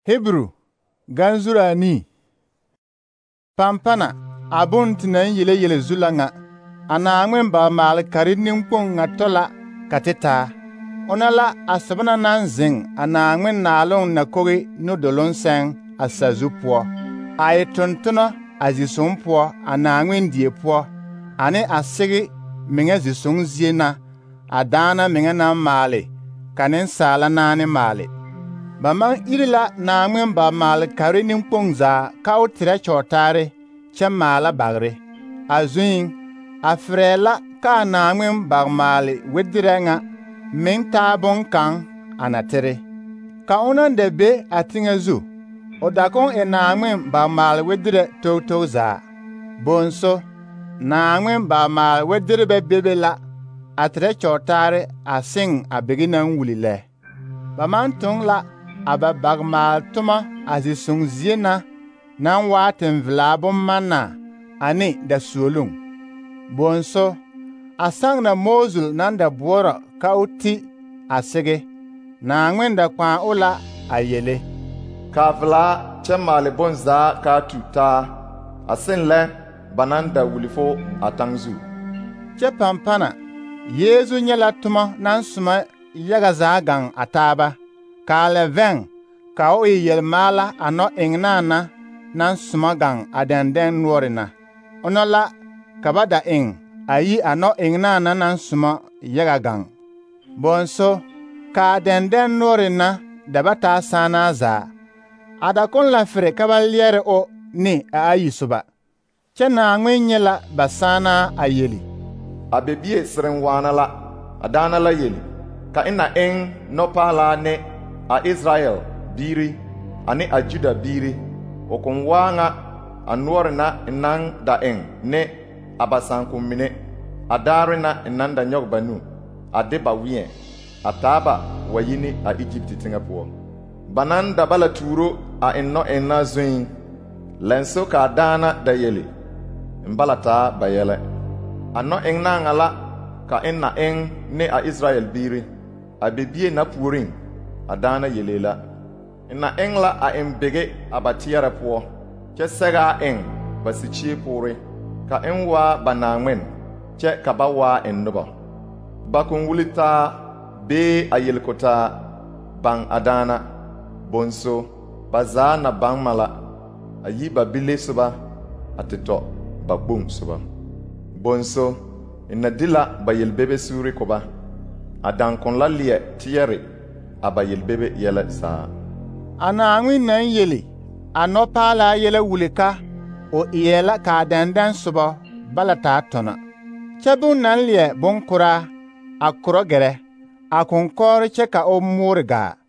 Hebrew ganzurani pampana abuntinan yele zulanga anaangmen ba mal karin kpong tola kateta onala asabana nan zing anaangmen naalong na kogi no dolon sen asazu po ay tontona azisum po anaangmen die po ane asigi minga zisung ziena adana minga na male kanen sala nane male bamang irila naangmen ba mal karin kpong za kautira chotare chamala bagre azuin afrela ka naangmen ba male wedirenga min taabon kan anatere ka onan de be atingazu odakon naangmen ba mal wedire to za bonso naangmen ba mal wedire be bebela atre chotare asing abeginan wulile baman tungla aba bagmal tuma azisung ziena nan waten vlabon manna ani da sulung bonso asang na mozul nan da bora kauti asege na ngwenda kwa ula ayele kavla chemale bonza ka tuta asinle bananda wulifo atangzu che pampana yezu nyela tuma nan suma yaga zagang ataba kale veng ka o yel mala ano ingnana nan suma gang adenden nuorina onola kabada ing ayi ano ingnana nan suma yaga gang bonso ka denden nuorina dabata sana za adakon la fere kabaliere o ni ayi suba chena ngwenyela basana ayeli abebie sirin wana la adana la yeli ka ina ing nopala ne a Israel biri ani a Juda biri okun wanga anuorina inan da ing ne abasankum mine adarina inan da nyogbanu adeba wiye ataba wayini a Egypt tingapo banan da bala turo a inno enna zuin lenso ka dana da yeli mbalata bayele anno enna ngala ka enna en ne a Israel biri abebie na purin adana yelela enna engla a embege abatiara po che sega en basichie pore ka enwa banangmen che kabawa ennoba bakun wulita be ayelkota bang adana bonso bazana bang mala ayi babile suba ateto babum suba bonso ina dila bayel bebe suri koba adan kon lalie tiere abayel bebe yele sa anaangwi nan yeli anopala yele wulika o iyela ka dandan suba balata tona chabun nan lie bonkura akuro gere akunkor cheka o murga